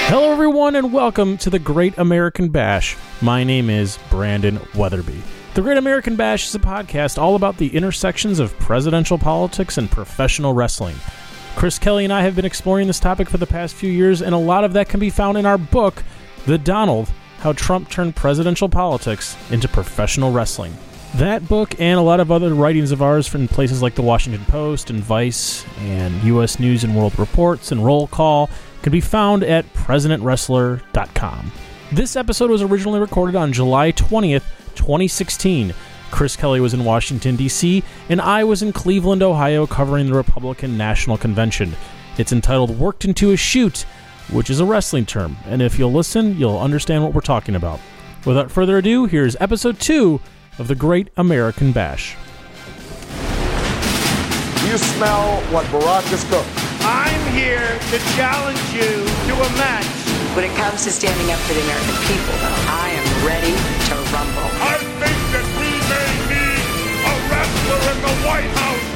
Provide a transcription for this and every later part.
Hello, everyone, and welcome to the Great American Bash. My name is Brandon Weatherby. The Great American Bash is a podcast all about the intersections of presidential politics and professional wrestling. Chris Kelly and I have been exploring this topic for the past few years, and a lot of that can be found in our book, The Donald, How Trump Turned Presidential Politics into Professional Wrestling. That book and a lot of other writings of ours from places like the Washington Post and Vice and U.S. News and World Reports and Roll Call can be found at presidentwrestler.com. This episode was originally recorded on July 20th, 2016. Chris Kelly was in Washington, D.C., and I was in Cleveland, Ohio, covering the Republican National Convention. It's entitled Worked Into a Shoot, which is a wrestling term, and if you'll listen, you'll understand what we're talking about. Without further ado, here's episode 2 of the Great American Bash. You smell what Barack has cooked. I'm here to challenge you to a match. When it comes to standing up for the American people, though, I am ready to rumble. I think that we may need a wrestler in the White House.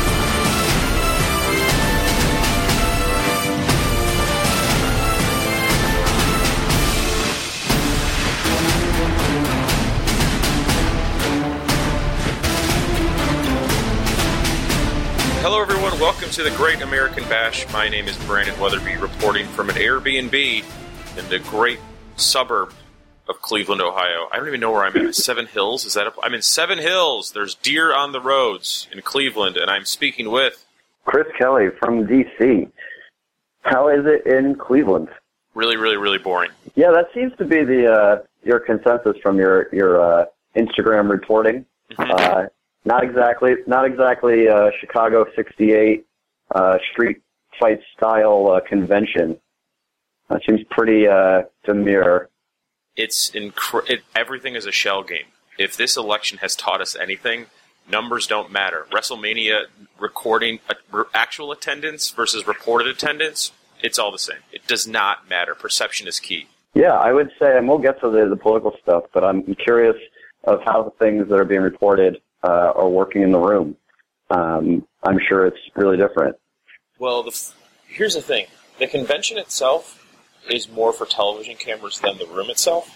Hello everyone, welcome to the Great American Bash. My name is Brandon Weatherby, reporting from an Airbnb in the great suburb of Cleveland, Ohio. I don't even know where I'm at. Seven Hills? I'm in Seven Hills. There's deer on the roads in Cleveland, and I'm speaking with... Chris Kelly from D.C. How is it in Cleveland? Really, really, really boring. Yeah, that seems to be the your consensus from your Instagram reporting. Not exactly Chicago 68 street fight style convention. That seems pretty demure. Everything is a shell game. If this election has taught us anything, numbers don't matter. WrestleMania recording actual attendance versus reported attendance, it's all the same. It does not matter. Perception is key. Yeah, I would say, and we'll get to the political stuff, but I'm curious of how the things that are being reported are working in the room. I'm sure it's really different. Well, here's the thing. The convention itself is more for television cameras than the room itself.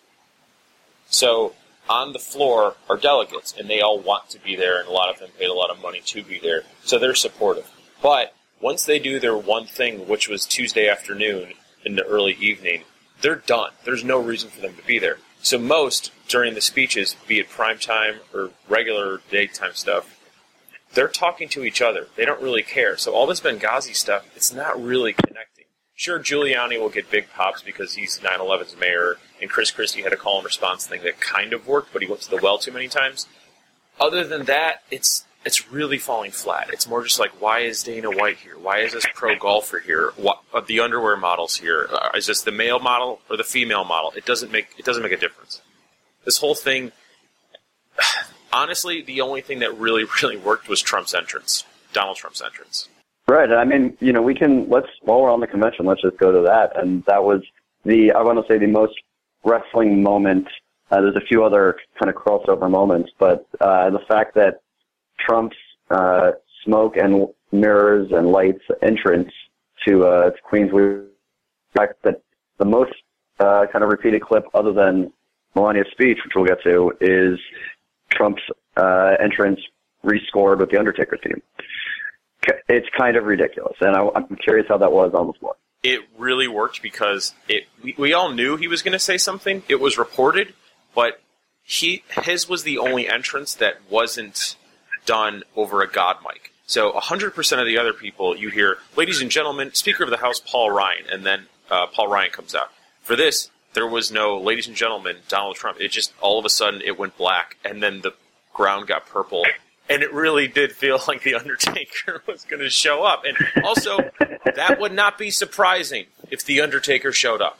So on the floor are delegates, and they all want to be there, and a lot of them paid a lot of money to be there, so they're supportive. But once they do their one thing, which was Tuesday afternoon in the early evening, they're done. There's no reason for them to be there. So most, during the speeches, be it primetime or regular daytime stuff, they're talking to each other. They don't really care. So all this Benghazi stuff, it's not really connecting. Sure, Giuliani will get big pops because he's 9/11's mayor, and Chris Christie had a call and response thing that kind of worked, but he went to the well too many times. Other than that, it's really falling flat. It's more just like, why is Dana White here? Why is this pro golfer here? What are the underwear models here? Is this the male model or the female model? It doesn't make a difference. This whole thing, honestly, the only thing that really, really worked was Trump's entrance, Donald Trump's entrance. Right. I mean, while we're on the convention, let's just go to that. And that was I want to say the most wrestling moment. There's a few other kind of crossover moments, but the fact that Trump's smoke and mirrors and lights entrance to Queensway, the fact that the most kind of repeated clip other than Melania's speech, which we'll get to, is Trump's entrance rescored with the Undertaker theme. It's kind of ridiculous, and I'm curious how that was on the floor. It really worked because we all knew he was going to say something. It was reported, but his was the only entrance that wasn't done over a God mic. So 100% of the other people, you hear, ladies and gentlemen, Speaker of the House, Paul Ryan, and then Paul Ryan comes out. For this, there was no, ladies and gentlemen, Donald Trump. It just, all of a sudden, it went black, and then the ground got purple, and it really did feel like The Undertaker was going to show up. And also, that would not be surprising if The Undertaker showed up.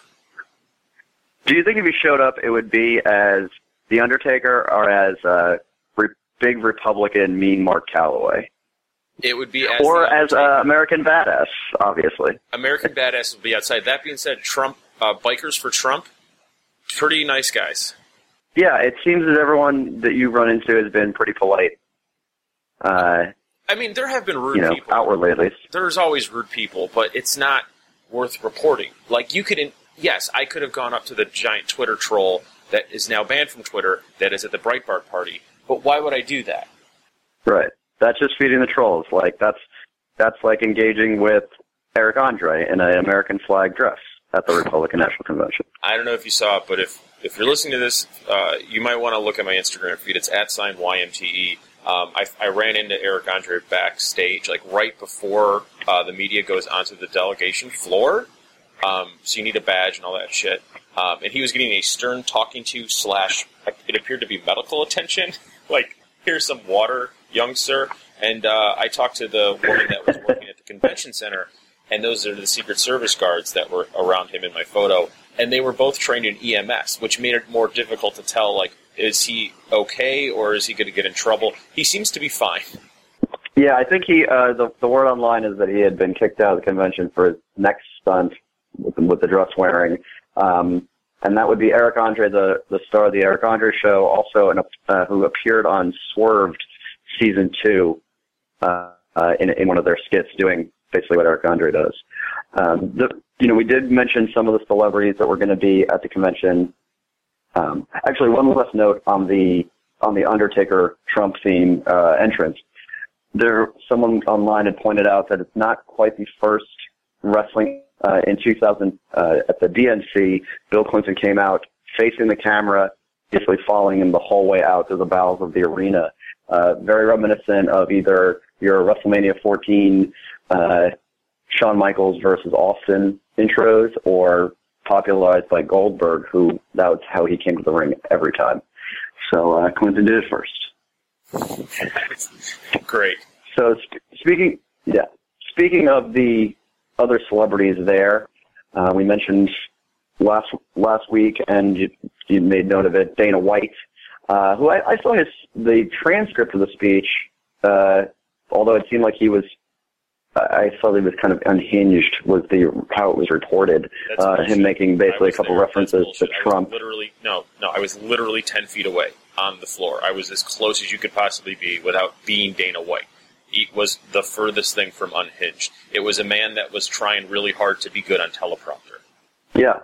Do you think if he showed up, it would be as The Undertaker or as big Republican mean Mark Calloway? It would be as American Badass, obviously. American Badass would be outside. That being said, Trump, Bikers for Trump, pretty nice guys. Yeah, it seems that everyone that you've run into has been pretty polite. I mean, there have been rude people. Outwardly at least. There's always rude people, but it's not worth reporting. Like, you could, yes, I could have gone up to the giant Twitter troll that is now banned from Twitter that is at the Breitbart party, but why would I do that? Right. That's just feeding the trolls. Like, that's like engaging with Eric Andre in an American flag dress at the Republican National Convention. I don't know if you saw it, but if you're listening to this, you might want to look at my Instagram feed. It's @YMTE. I ran into Eric Andre backstage, like right before the media goes onto the delegation floor. So you need a badge and all that shit. And he was getting a stern talking to / it appeared to be medical attention. Like, here's some water, young sir. And I talked to the woman that was working at the convention center, and those are the Secret Service guards that were around him in my photo. And they were both trained in EMS, which made it more difficult to tell, like, is he okay or is he going to get in trouble? He seems to be fine. Yeah, I think the word online is that he had been kicked out of the convention for his next stunt with the dress wearing. And that would be Eric Andre, the star of the Eric Andre show, also who appeared on Swerved Season 2 in one of their skits doing basically what Eric Andre does. We did mention some of the celebrities that were going to be at the convention. Actually, one last note on the Undertaker Trump theme entrance. Someone online had pointed out that it's not quite the first wrestling in 2000 at the DNC. Bill Clinton came out facing the camera, basically following him the whole way out to the bowels of the arena. Very reminiscent of either your WrestleMania 14 Shawn Michaels versus Austin intros, or popularized by Goldberg, who that was how he came to the ring every time. So Clinton did it first. Great. So speaking of the other celebrities there, we mentioned last week, and you made note of it, Dana White, who I saw the transcript of the speech, although it seemed like I saw he was kind of unhinged was how it was reported. Him making basically a couple references to Trump. I was literally 10 feet away on the floor. I was as close as you could possibly be without being Dana White. He was the furthest thing from unhinged. It was a man that was trying really hard to be good on teleprompter. Yeah.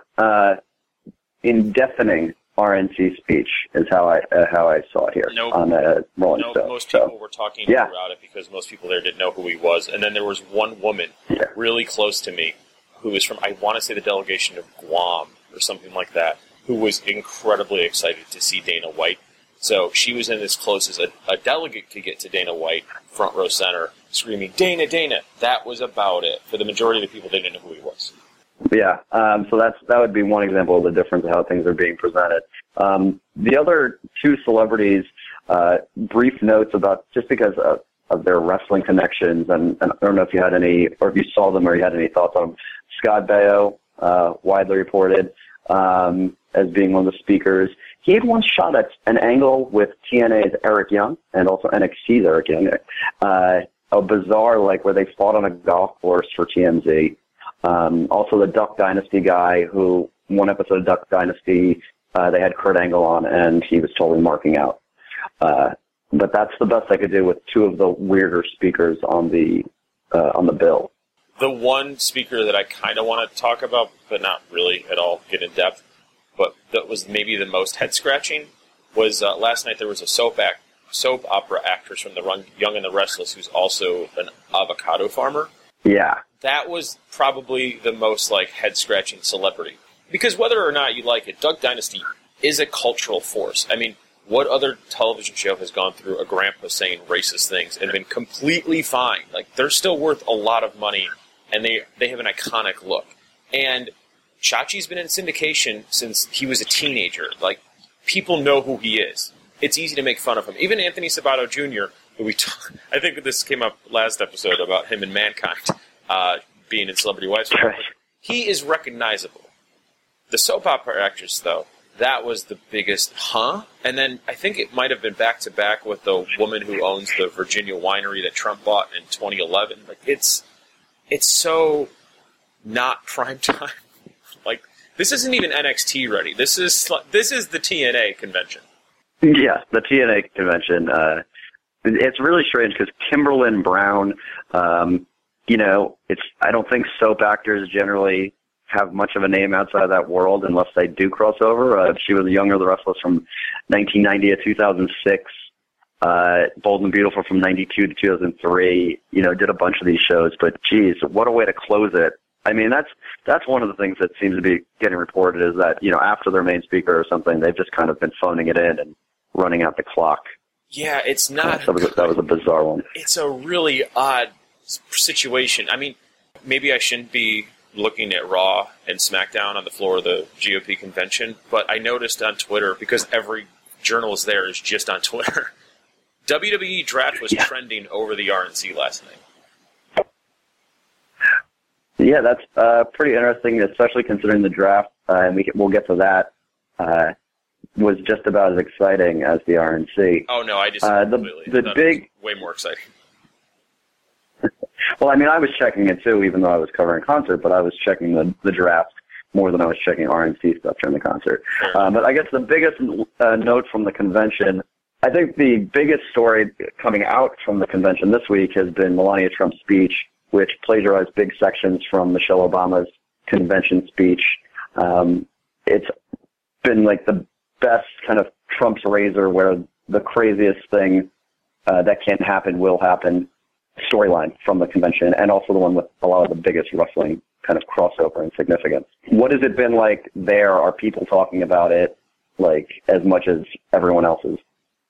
Indeafening RNC speech is how I saw it here on Rolling Stone. Most people were talking throughout it because most people there didn't know who he was. And then there was one woman really close to me who was from, I want to say, the delegation of Guam or something like that, who was incredibly excited to see Dana White. So she was in as close as a delegate could get to Dana White, front row center, screaming, "Dana, Dana!" That was about it. For the majority of the people, they didn't know who he was. Yeah, so that would be one example of the difference of how things are being presented. The other two celebrities, brief notes about, just because of their wrestling connections, and I don't know if you had any, or if you saw them or you had any thoughts on them. Scott Baio, widely reported as being one of the speakers. He had one shot at an angle with TNA's Eric Young and also NXT's Eric Young, a bizarre, like, where they fought on a golf course for TMZ. Also the Duck Dynasty guy, who one episode of Duck Dynasty, they had Kurt Angle on, and he was totally marking out. But that's the best I could do with two of the weirder speakers on the bill. The one speaker that I kind of want to talk about, but not really at all get in depth, but that was maybe the most head-scratching, was last night there was a soap opera actress from The Young and the Restless who's also an avocado farmer. Yeah. That was probably the most, like, head-scratching celebrity. Because whether or not you like it, Duck Dynasty is a cultural force. I mean, what other television show has gone through a grandpa saying racist things and been completely fine? Like, they're still worth a lot of money, and they have an iconic look. And Chachi's been in syndication since he was a teenager. Like, people know who he is. It's easy to make fun of him. Even Anthony Sabato Jr., who I think this came up last episode about him and Mankind being in Celebrity Wives. He is recognizable. The soap opera actress, though, that was the biggest, And then I think it might have been back-to-back with the woman who owns the Virginia winery that Trump bought in 2011. Like, it's so not prime time. Like, this isn't even NXT ready. This is the TNA convention. Yeah, the TNA convention. It's really strange because Kimberlyn Brown, I don't think soap actors generally have much of a name outside of that world unless they do cross over. She was a Young of the Restless from 1990 to 2006. Bold and Beautiful from 92 to 2003, did a bunch of these shows, but geez, what a way to close it. I mean, that's one of the things that seems to be getting reported is that, after their main speaker or something, they've just kind of been phoning it in and running out the clock. Yeah, it's not... That was a bizarre one. It's a really odd situation. I mean, maybe I shouldn't be looking at Raw and SmackDown on the floor of the GOP convention, but I noticed on Twitter, because every journalist there is just on Twitter, WWE Draft was trending over the RNC last night. Yeah, that's pretty interesting, especially considering the draft, and we'll get to that, was just about as exciting as the RNC. Oh, no, I disagree completely. The big... way more exciting. Well, I mean, I was checking it too, even though I was covering concert, but I was checking the draft more than I was checking RNC stuff during the concert. Sure. But I guess the biggest note from the convention, I think the biggest story coming out from the convention this week has been Melania Trump's speech, which plagiarized big sections from Michelle Obama's convention speech. It's been like the best kind of Trump's razor where the craziest thing that can happen will happen storyline from the convention, and also the one with a lot of the biggest wrestling kind of crossover and significance. What has it been like there? Are people talking about it like as much as everyone else is?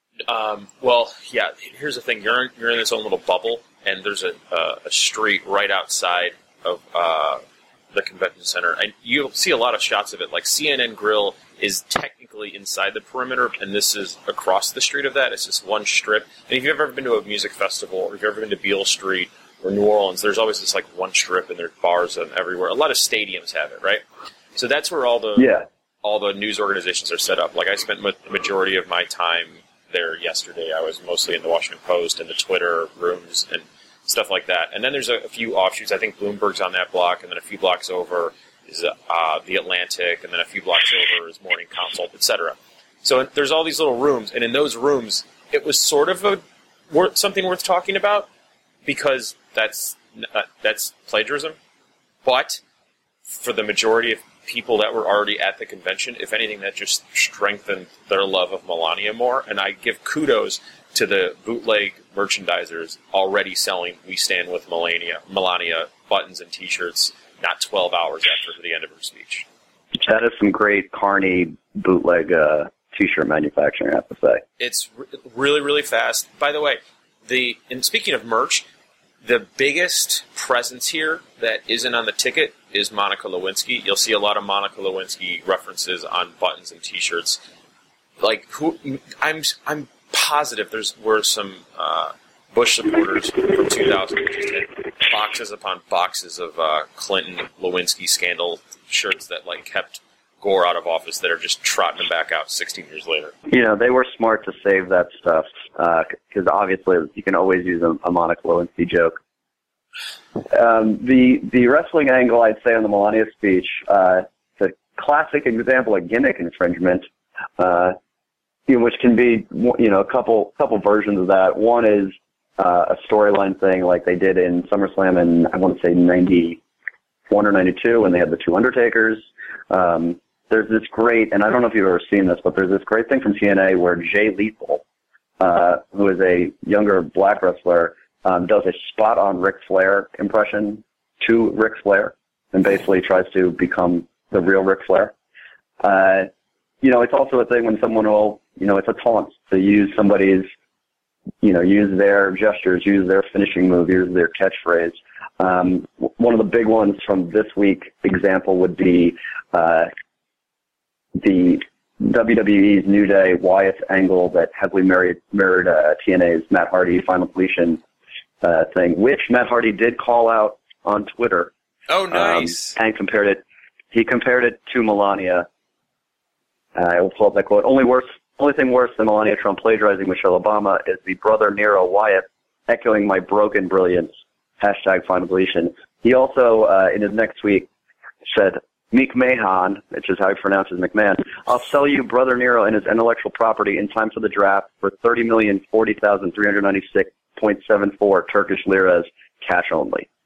Well, yeah, here's the thing. You're in this own little bubble, and there's a street right outside of the convention center, and you'll see a lot of shots of it. Like CNN Grill is technically inside the perimeter, and this is across the street of that. It's just one strip. And if you've ever been to a music festival, or if you've ever been to Beale Street or New Orleans, there's always this like one strip, and there's bars everywhere. A lot of stadiums have it, right? So that's where all the news organizations are set up. Like I spent the majority of my time there yesterday. I was mostly in the Washington Post and the Twitter rooms and stuff like that. And then there's a few offshoots. I think Bloomberg's on that block, and then a few blocks over is The Atlantic, and then a few blocks over is Morning Consult, etc. So there's all these little rooms, and in those rooms, it was sort of something worth talking about because that's plagiarism. But for the majority of people that were already at the convention, if anything, that just strengthened their love of Melania more. And I give kudos to the bootleg merchandisers already selling "We Stand with Melania" buttons and T-shirts not 12 hours after the end of her speech. That is some great Carney bootleg T-shirt manufacturing, I have to say. It's really, really fast. By the way, and speaking of merch, the biggest presence here that isn't on the ticket is Monica Lewinsky. You'll see a lot of Monica Lewinsky references on buttons and T-shirts. Like, I'm positive were some Bush supporters from 2000 who just had boxes upon boxes of Clinton Lewinsky scandal shirts that like kept Gore out of office that are just trotting him back out 16 years later. They were smart to save that stuff because obviously you can always use a Monica Lewinsky joke. The wrestling angle, I'd say, on the Melania speech, it's a classic example of gimmick infringement, which can be a couple versions of that. One is a storyline thing like they did in SummerSlam in, I want to say, 91 or 92 when they had the two Undertakers. There's this great, and I don't know if you've ever seen this, but there's this great thing from TNA where Jay Lethal, who is a younger black wrestler, does a spot-on Ric Flair impression to Ric Flair and basically tries to become the real Ric Flair. It's also a thing when someone will, it's a taunt to use somebody's, use their gestures, use their finishing move, use their catchphrase. One of the big ones from this week example would be the WWE's New Day Wyatt angle that heavily mirrored TNA's Matt Hardy Final Deletion thing, which Matt Hardy did call out on Twitter. Oh, nice. And he compared it to Melania. I will pull up that quote. Only thing worse than Melania Trump plagiarizing Michelle Obama is the brother Nero Wyatt echoing my broken brilliance. #Final Deletion. He also, in his next tweet, said, Meek Mahan, which is how he pronounces McMahon, I'll sell you Brother Nero and his intellectual property in time for the draft for 30,040,396.74 Turkish liras, cash only.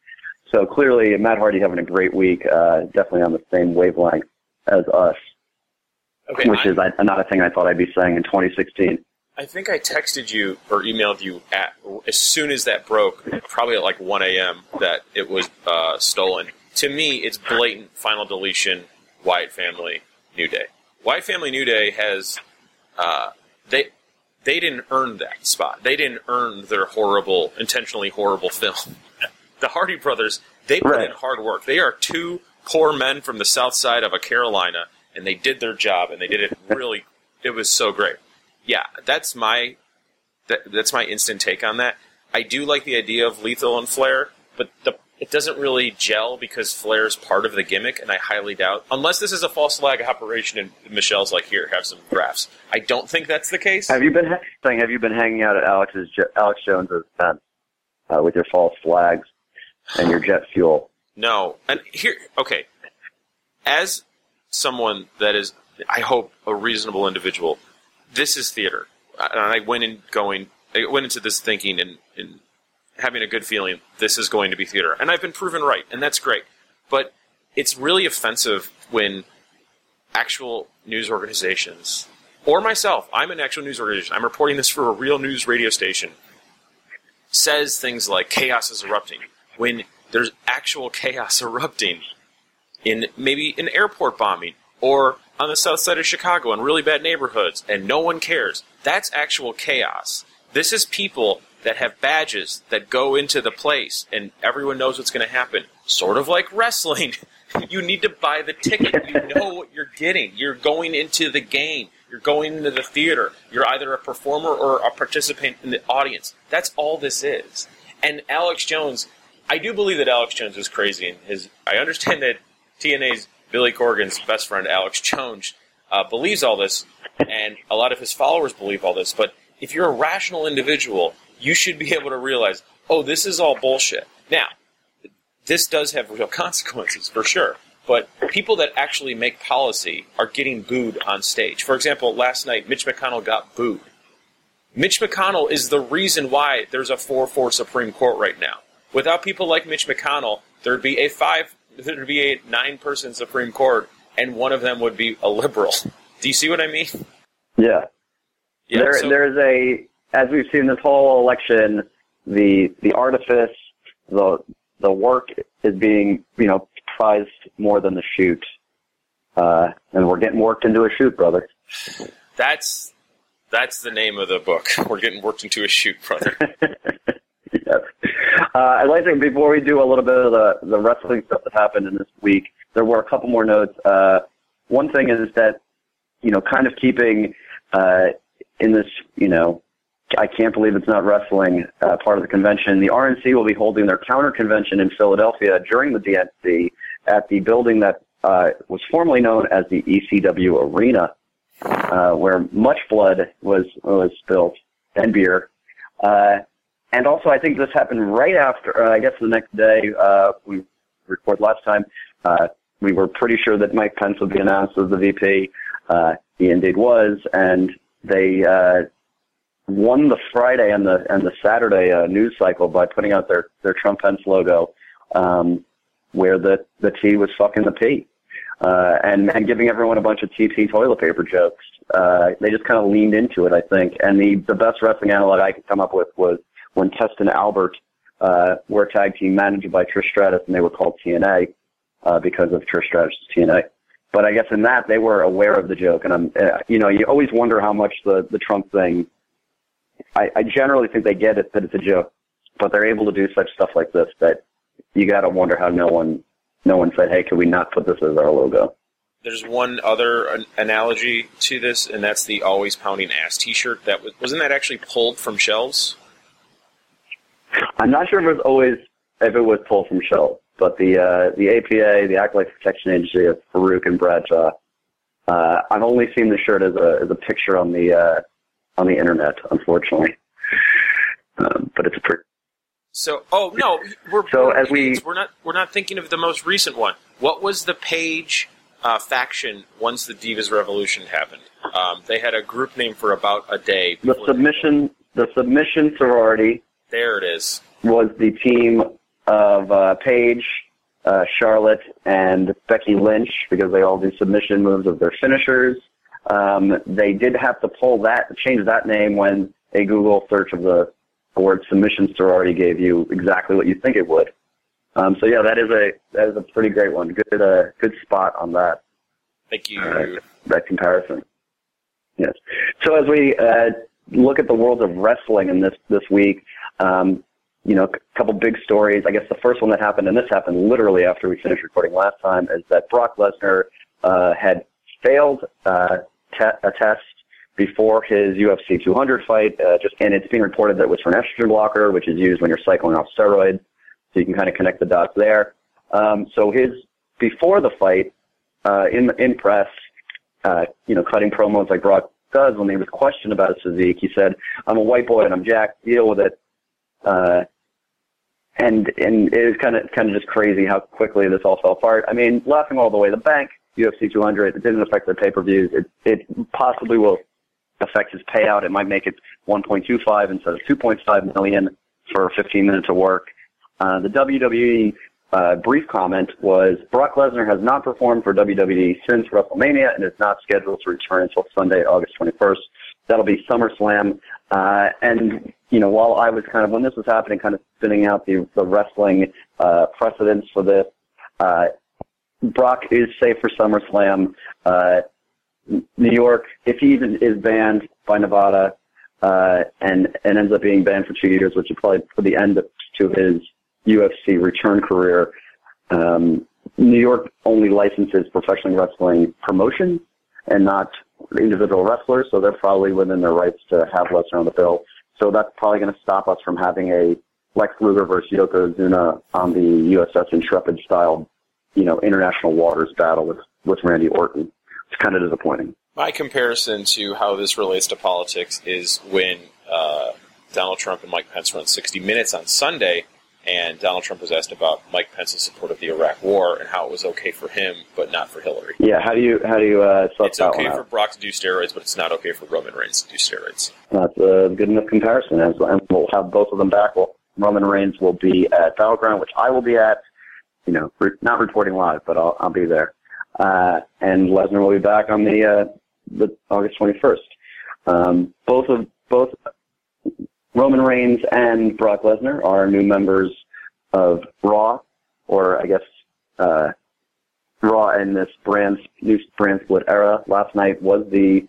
So clearly, Matt Hardy having a great week, definitely on the same wavelength as us, which is not a thing I thought I'd be saying in 2016. I think I texted you or emailed you as soon as that broke, probably at like 1 a.m., that it was stolen. To me, it's blatant final deletion, Wyatt Family, New Day. Wyatt Family, New Day has they didn't earn that spot. They didn't earn their intentionally horrible film. The Hardy Brothers, they put in hard work. They are two poor men from the south side of Carolina, and they did their job, and they did it really. It was so great. Yeah, that's my instant take on that. I do like the idea of Lethal and Flair, but it doesn't really gel because Flair's part of the gimmick, and I highly doubt, unless this is a false flag operation and Michelle's like, here, have some graphs. I don't think that's the case. Have you been hanging out at Alex Jones's tent with your false flags and your jet fuel? No. And here, okay, as someone that is, I hope, a reasonable individual, this is theater. And I went into this thinking and having a good feeling this is going to be theater. And I've been proven right, and that's great. But it's really offensive when actual news organizations, or myself, I'm an actual news organization, I'm reporting this for a real news radio station, says things like chaos is erupting, when there's actual chaos erupting in maybe an airport bombing, or on the south side of Chicago in really bad neighborhoods, and no one cares. That's actual chaos. This is people that have badges that go into the place, and everyone knows what's going to happen. Sort of like wrestling. You need to buy the ticket. You know what you're getting. You're going into the game. You're going into the theater. You're either a performer or a participant in the audience. That's all this is. And Alex Jones, I do believe that Alex Jones is crazy. I understand that TNA's Billy Corgan's best friend, Alex Jones, believes all this, and a lot of his followers believe all this. But if you're a rational individual, you should be able to realize, oh, this is all bullshit. Now, this does have real consequences, for sure. But people that actually make policy are getting booed on stage. For example, last night, Mitch McConnell got booed. Mitch McConnell is the reason why there's a 4-4 Supreme Court right now. Without people like Mitch McConnell, there'd be a 9-person Supreme Court, and one of them would be a liberal. Do you see what I mean? Yeah. There's as we've seen this whole election, the artifice, the work is being, prized more than the shoot. And we're getting worked into a shoot, brother. That's the name of the book. We're getting worked into a shoot, brother. Yes. I'd like to, before we do a little bit of the wrestling stuff that happened in this week, there were a couple more notes. One thing is that, kind of keeping in this, I can't believe it's not wrestling part of the convention, the RNC will be holding their counter convention in Philadelphia during the DNC at the building that was formerly known as the ECW Arena, where much blood was spilled and beer. And also, I think this happened right after, I guess the next day, we recorded last time, we were pretty sure that Mike Pence would be announced as the VP. He indeed was, and they won the Friday and the Saturday news cycle by putting out their Trump Pence logo, where the T was fucking the P, and giving everyone a bunch of TP toilet paper jokes. They just kind of leaned into it, I think. And the best wrestling analog I could come up with was when Test and Albert were a tag team managed by Trish Stratus, and they were called TNA because of Trish Stratus' TNA. But I guess in that they were aware of the joke, and you always wonder how much the Trump thing. I generally think they get it that it's a joke, but they're able to do such stuff like this that you got to wonder how no one said, "Hey, can we not put this as our logo?" There's one other analogy to this, and that's the "Always Pounding Ass" T-shirt. Wasn't that actually pulled from shelves? I'm not sure if it was pulled from shelves, but the APA, the Acolyte Protection Agency of Farouk and Bradshaw. I've only seen the shirt as a picture on the internet, unfortunately. But it's pretty. So, no, we're not thinking of the most recent one. What was the Page faction once the Divas Revolution happened? They had a group name for about a day. The submission sorority. There it is. Was the team of Paige, Charlotte, and Becky Lynch, because they all do submission moves of their finishers. They did have to change that name when a Google search of the word submission sorority gave you exactly what you think it would. So yeah, that is a pretty great one. Good spot on that. Thank you. That comparison. Yes. So as we look at the world of wrestling in this week, a couple big stories. I guess the first one that happened, and this happened literally after we finished recording last time, is that Brock Lesnar had failed a test before his UFC 200 fight, and it's being reported that it was for an estrogen blocker, which is used when you're cycling off steroids. So you can kind of connect the dots there. So before the fight, in press, cutting promos like Brock does, when he was questioned about his physique, he said, "I'm a white boy and I'm jacked. Deal with it." And it is kind of just crazy how quickly this all fell apart. I mean, laughing all the way to the bank, UFC 200, it didn't affect their pay-per-views. It possibly will affect his payout. It might make it 1.25 instead of 2.5 million for 15 minutes of work. The WWE brief comment was, Brock Lesnar has not performed for WWE since WrestleMania and is not scheduled to return until Sunday, August 21st. That'll be SummerSlam. And, while I was when this was happening, kind of spinning out the wrestling precedents for this, Brock is safe for SummerSlam. New York, if he even is banned by Nevada and ends up being banned for 2 years, which is probably for the end to his UFC return career, New York only licenses professional wrestling promotions and not individual wrestlers, so they're probably within their rights to have Lesnar on the bill. So that's probably going to stop us from having a Lex Luger versus Yokozuna on the USS Intrepid style, international waters battle with Randy Orton. It's kind of disappointing. My comparison to how this relates to politics is when Donald Trump and Mike Pence run 60 Minutes on Sunday, and Donald Trump was asked about Mike Pence's support of the Iraq War and how it was okay for him but not for Hillary. Yeah, how do you suss It's that okay one for out? Brock to do steroids, but it's not okay for Roman Reigns to do steroids. That's a good enough comparison, and we'll have both of them back. Well, Roman Reigns will be at Battleground, which I will be at. Not reporting live, but I'll be there. And Lesnar will be back on the August 21st. Both Roman Reigns and Brock Lesnar are new members of Raw, or I guess Raw in this new brand split era. Last night was the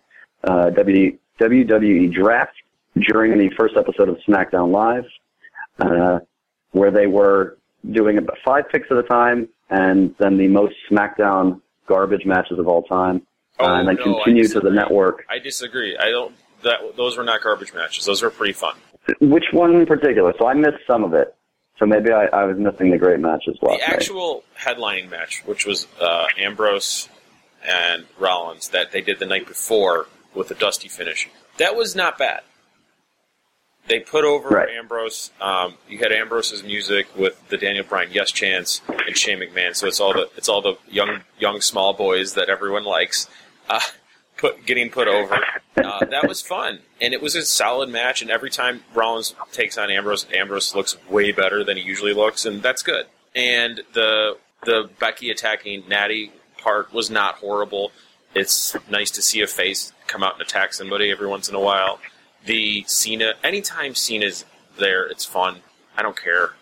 WWE draft during the first episode of SmackDown Live, where they were doing about 5 picks at a time, and then the most SmackDown garbage matches of all time, and then continue to the network. I disagree. Those were not garbage matches. Those were pretty fun. Which one in particular? So I missed some of it. So maybe I was missing the great matches last night. The actual headlining match, which was Ambrose and Rollins, that they did the night before with the Dusty finish, that was not bad. They put over Ambrose. You had Ambrose's music with the Daniel Bryan Yes chants and Shane McMahon. So it's all the young small boys that everyone likes getting put over. That was fun, and it was a solid match. And every time Rollins takes on Ambrose, Ambrose looks way better than he usually looks, and that's good. And the Becky attacking Natty part was not horrible. It's nice to see a face come out and attack somebody every once in a while. The Cena, anytime Cena's there, it's fun. I don't care.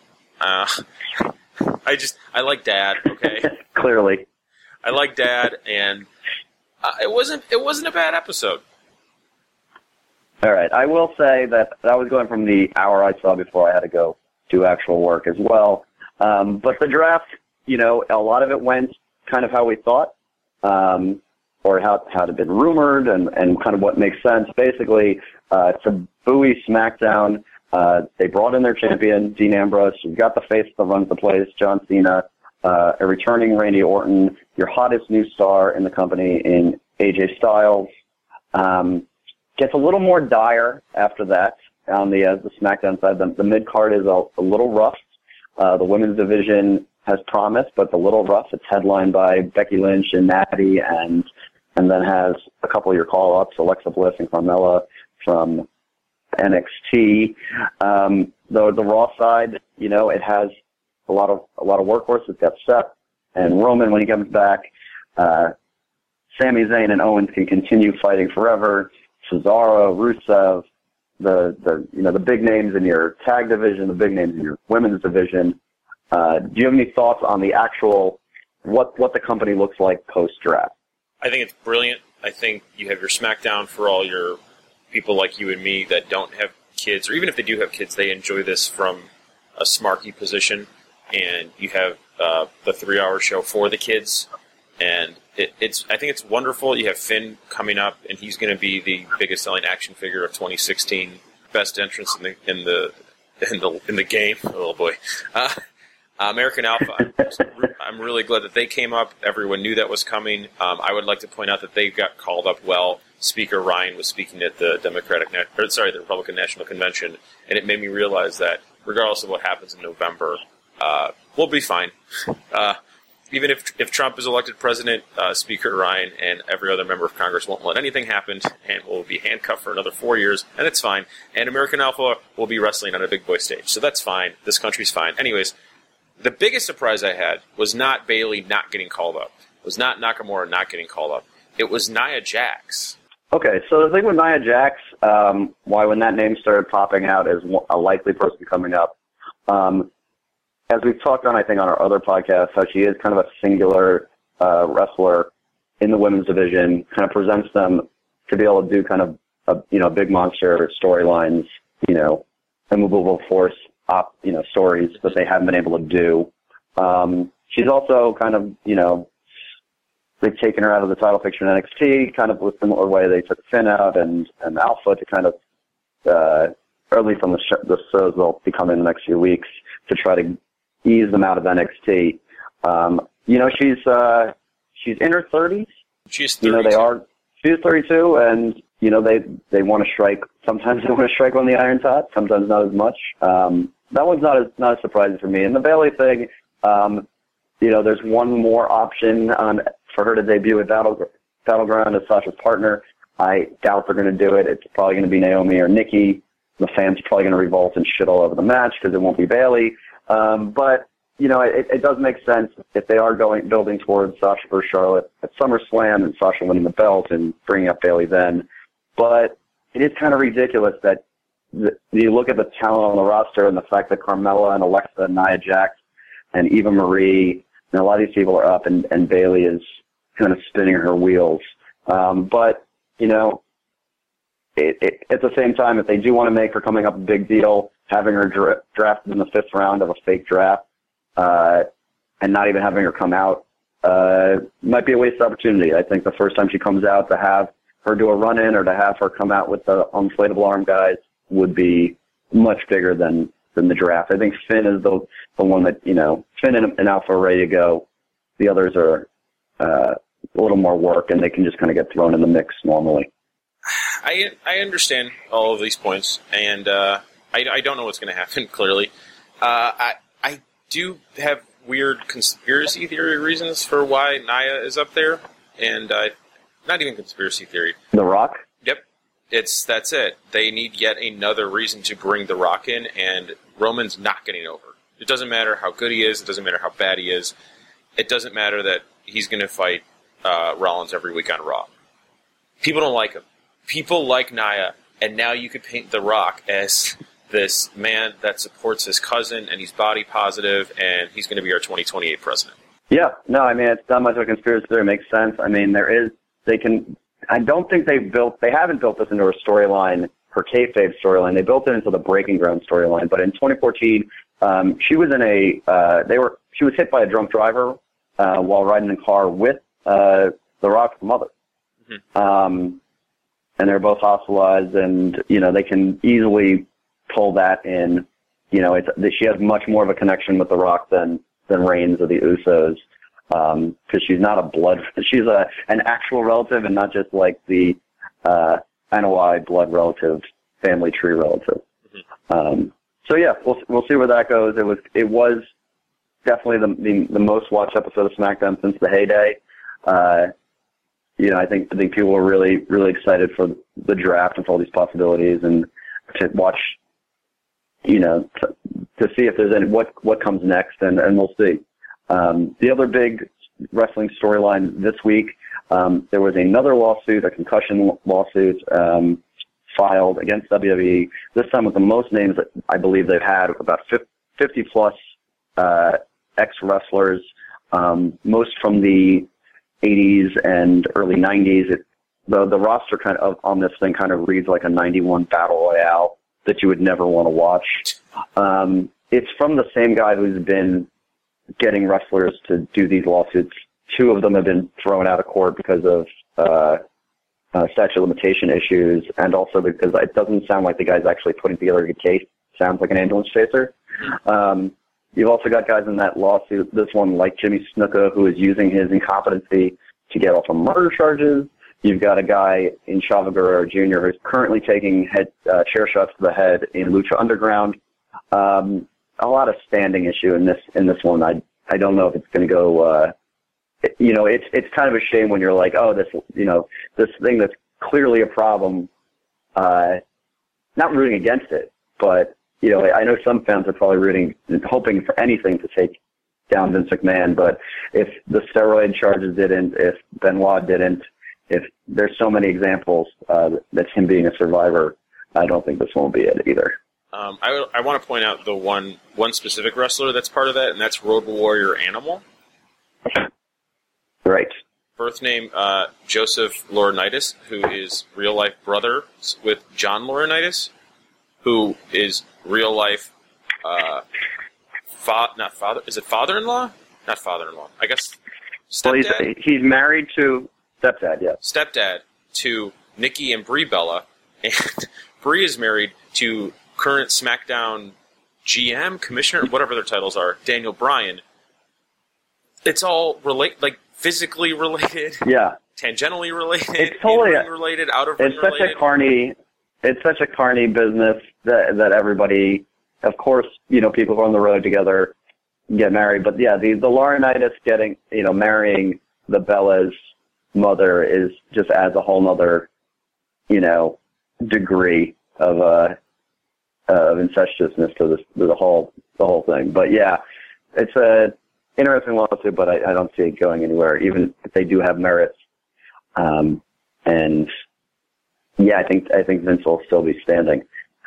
I like Dad. Okay, Clearly, I like Dad, and it wasn't a bad episode. all right. I will say that was going from the hour I saw before I had to go do actual work as well. But the draft, a lot of it went kind of how we thought, or how it had been rumored, and kind of what makes sense. Basically, to buoy SmackDown, they brought in their champion, Dean Ambrose. You've got the face that runs the place, John Cena, a returning Randy Orton, your hottest new star in the company in AJ Styles. Gets a little more dire after that on the SmackDown side. The mid-card is a little rough. The women's division has promise, but a little rough. It's headlined by Becky Lynch and Natty, and then has a couple of your call-ups, Alexa Bliss and Carmella from NXT. The Raw side, it has a lot of workhorses. Got Seth and Roman when he comes back. Sami Zayn and Owens can continue fighting forever. Cesaro, Rusev, the big names in your tag division, the big names in your women's division. Do you have any thoughts on the actual what the company looks like post-draft? I think it's brilliant. I think you have your SmackDown for all your people like you and me that don't have kids, or even if they do have kids, they enjoy this from a smarky position. And you have the 3-hour show for the kids, and I think it's wonderful. You have Finn coming up, and he's going to be the biggest selling action figure of 2016. Best entrance in the game. Oh boy. American Alpha, I'm really glad that they came up. Everyone knew that was coming. I would like to point out that they got called up well. Speaker Ryan was speaking at the the Republican National Convention, and it made me realize that regardless of what happens in November, we'll be fine. Even if Trump is elected president, Speaker Ryan and every other member of Congress won't let anything happen, and will be handcuffed for another 4 years, and it's fine. And American Alpha will be wrestling on a big boy stage, so that's fine. This country's fine. Anyways, the biggest surprise I had was not Bayley not getting called up. It was not Nakamura not getting called up. It was Nia Jax. Okay, so the thing with Nia Jax, why when that name started popping out as a likely person coming up, as we've talked on, I think, on our other podcasts, how she is kind of a singular wrestler in the women's division, kind of presents them to be able to do kind of, big monster storylines, immovable force, stories that they haven't been able to do. She's also kind of, they've taken her out of the title picture in NXT, kind of with similar way they took Finn out and Alpha to kind of, or at least on the shows they'll be coming in the next few weeks to try to ease them out of NXT. She's in her 30s. She's 32. She's 32, and they want to strike. Sometimes they want to strike on the iron's hot. Sometimes not as much. That one's not as surprising for me. And the Bayley thing, there's one more option for her to debut at Battleground as Sasha's partner. I doubt they're going to do it. It's probably going to be Naomi or Nikki. The fans are probably going to revolt and shit all over the match because it won't be Bayley. But it does make sense if they are building towards Sasha versus Charlotte at SummerSlam and Sasha winning the belt and bringing up Bayley then. But it is kind of ridiculous that you look at the talent on the roster and the fact that Carmella and Alexa and Nia Jax and Eva Marie and a lot of these people are up and Bayley is kind of spinning her wheels. But at the same time, if they do want to make her coming up a big deal, having her drafted in the 5th round of a fake draft, and not even having her come out, might be a wasted opportunity. I think the first time she comes out, to have her do a run-in or to have her come out with the inflatable arm guys would be much bigger than the draft. I think Finn is the one that, Finn and Alpha are ready to go. The others are a little more work, and they can just kind of get thrown in the mix normally. I understand all of these points, and I don't know what's going to happen, clearly. I do have weird conspiracy theory reasons for why Nia is up there, and not even conspiracy theory. The Rock? Yep. That's it. They need yet another reason to bring The Rock in, and Roman's not getting over. It doesn't matter how good he is. It doesn't matter how bad he is. It doesn't matter that he's going to fight Rollins every week on Raw. People don't like him. People like Nia, and now you could paint The Rock as this man that supports his cousin, and he's body positive, and he's going to be our 2028 president. Yeah, no, I mean, it's not much of a conspiracy theory. It makes sense. I mean, I don't think they haven't built this into a storyline, her kayfabe storyline. They built it into the Breaking Ground storyline. But in 2014, she was hit by a drunk driver while riding in a car with The Rock's mother. Mm-hmm. And they're both hospitalized, and, they can easily pull that in. She has much more of a connection with The Rock than Reigns or the Usos, because she's not she's an actual relative and not just like the NOI blood relative, family tree relative. Mm-hmm. So yeah, we'll see where that goes. It was definitely the most watched episode of SmackDown since the heyday. I think people were really, really excited for the draft and for all these possibilities, and to watch, see if there's any what comes next, and we'll see. The other big wrestling storyline this week, there was another lawsuit, a concussion lawsuit, filed against WWE. This time with the most names that I believe they've had, about 50 plus ex-wrestlers, most from the 80s and early 90s. The roster kind of on this thing kind of reads like a 91 Battle Royale that you would never want to watch. It's from the same guy who's been getting wrestlers to do these lawsuits. 2 of them have been thrown out of court because of statute of limitation issues, and also because it doesn't sound like the guy's actually putting together a good case. Sounds like an ambulance chaser. You've also got guys in that lawsuit, this one like Jimmy Snuka, who is using his incompetency to get off of murder charges. You've got a guy in Chavo Guerrero Jr. who's currently taking chair shots to the head in Lucha Underground. A lot of standing issue in this one. I don't know if it's going to go. It's kind of a shame when you're like, oh, this thing that's clearly a problem. Not rooting against it, but I know some fans are probably hoping for anything to take down Vince McMahon. But if the steroid charges didn't, if Benoit didn't, if there's so many examples that's him being a survivor, I don't think this won't be it either. I want to point out the one specific wrestler that's part of that, and that's Road Warrior Animal. Right. Birth name Joseph Laurinaitis, who is real life brother with John Laurinaitis, who is real life not father. Is it father-in-law? Not father-in-law. I guess stepdad. Well, he's married to stepdad. Yeah. Stepdad to Nikki and Brie Bella, and Brie is married to current SmackDown GM, commissioner, whatever their titles are, Daniel Bryan. It's all physically related, yeah, tangentially related, it's totally related, out of ring related. It's such a carny business that everybody, of course, people go on the road together, get married, but yeah, the Laurinaitis marrying the Bella's mother is just adds a whole nother, degree of incestuousness to the whole thing. But yeah, it's a interesting lawsuit, but I don't see it going anywhere, even if they do have merits. And yeah, I think Vince will still be standing.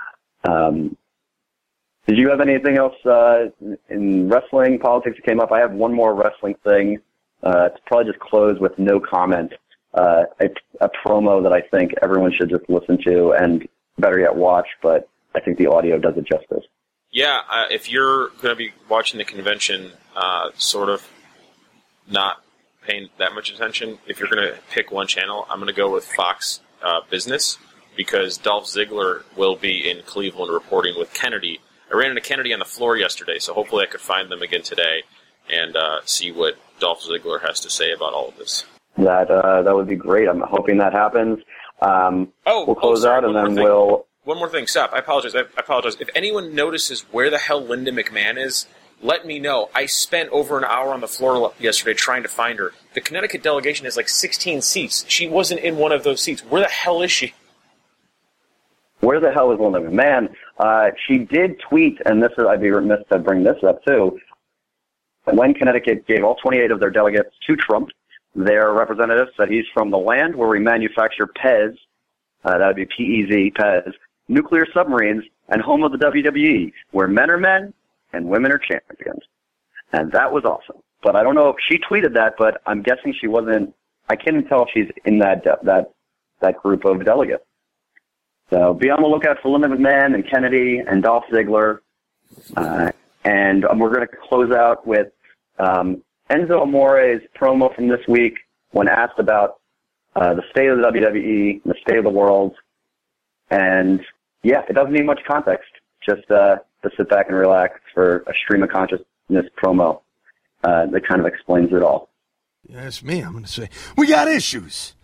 Did you have anything else in wrestling politics that came up? I have one more wrestling thing. To probably just close with no comment. A promo that I think everyone should just listen to and better yet watch, but I think the audio does it justice. Yeah, if you're going to be watching the convention, sort of not paying that much attention, if you're going to pick one channel, I'm going to go with Fox Business, because Dolph Ziggler will be in Cleveland reporting with Kennedy. I ran into Kennedy on the floor yesterday, so hopefully I could find them again today and see what Dolph Ziggler has to say about all of this. That would be great. I'm hoping that happens. We'll close out, and then we'll... One more thing. Stop. I apologize. If anyone notices where the hell Linda McMahon is, let me know. I spent over an hour on the floor yesterday trying to find her. The Connecticut delegation has 16 seats. She wasn't in one of those seats. Where the hell is she? Where the hell is Linda McMahon? She did tweet, and I'd be remiss to bring this up too. When Connecticut gave all 28 of their delegates to Trump, their representative said he's from the land where we manufacture Pez, that would be P-E-Z, Pez, nuclear submarines, and home of the WWE, where men are men and women are champions. And that was awesome. But I don't know if she tweeted that, but I'm guessing she wasn't. I can't tell if she's in that group of delegates. So be on the lookout for Linda McMahon and Kennedy and Dolph Ziggler. And we're going to close out with Enzo Amore's promo from this week when asked about the state of the WWE, the state of the world. And, yeah, it doesn't need much context. Just to sit back and relax for a stream of consciousness promo that kind of explains it all. You ask me, I'm going to say, we got issues.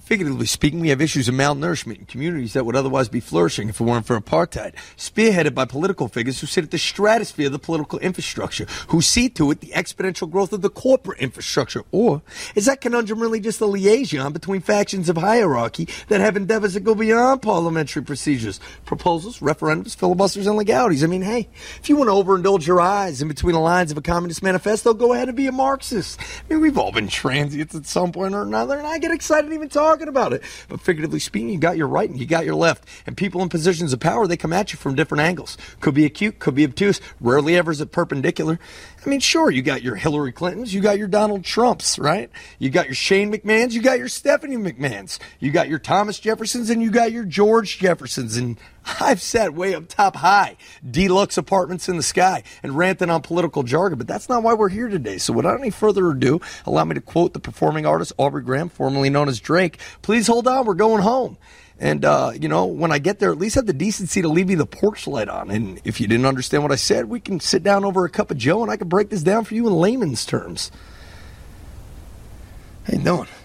Figuratively speaking, we have issues of malnourishment in communities that would otherwise be flourishing if it weren't for apartheid, spearheaded by political figures who sit at the stratosphere of the political infrastructure, who see to it the exponential growth of the corporate infrastructure. Or is that conundrum really just a liaison between factions of hierarchy that have endeavors that go beyond parliamentary procedures, proposals, referendums, filibusters, and legalities? I mean, hey, if you want to overindulge your eyes in between the lines of a communist manifesto, go ahead and be a Marxist. I mean, we've all been transients at some point or another, and I get excited even talking about it. But figuratively speaking, you got your right and you got your left. And people in positions of power, they come at you from different angles. Could be acute, could be obtuse. Rarely ever is it perpendicular. I mean, sure, you got your Hillary Clintons, you got your Donald Trumps, right? You got your Shane McMahons, you got your Stephanie McMahons. You got your Thomas Jeffersons, and you got your George Jeffersons. And I've sat way up top high, deluxe apartments in the sky, and ranting on political jargon, but that's not why we're here today. So without any further ado, allow me to quote the performing artist Aubrey Graham, formerly known as Drake. Please hold on, we're going home. And, when I get there, at least have the decency to leave you the porch light on. And if you didn't understand what I said, we can sit down over a cup of Joe and I can break this down for you in layman's terms. How you doing?